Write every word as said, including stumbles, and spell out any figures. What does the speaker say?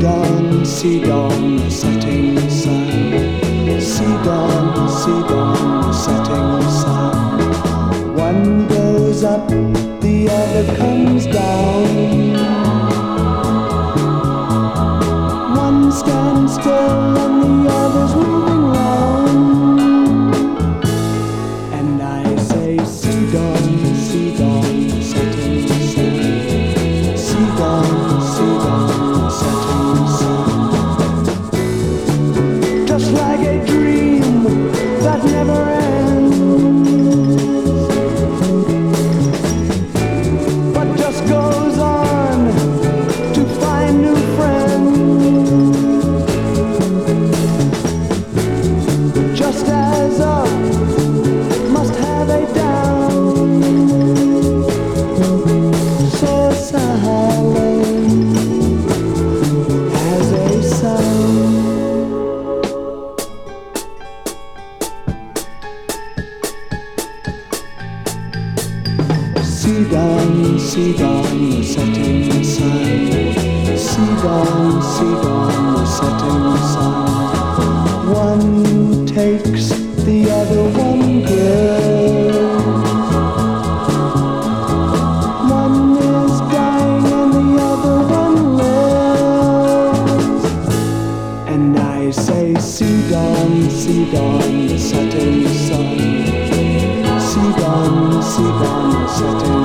dawn, see dawn, the setting sun. See dawn, see dawn, the setting sun. One goes up, the other comes down. One stands still and the other's moving round. And I say, see dawn, see dawn, the setting sun. See dawn, see dawn, the setting sun. Just like a dream that never ends, but just goes on to find new friends. Just as up must have a down, so silent as a sound. See dawn, see dawn, the setting sun. See dawn, see dawn, the setting sun. One takes, the other one gives. One is dying and the other one lives. And I say, see dawn, see dawn, the setting sun. See dawn, see dawn, the setting sun.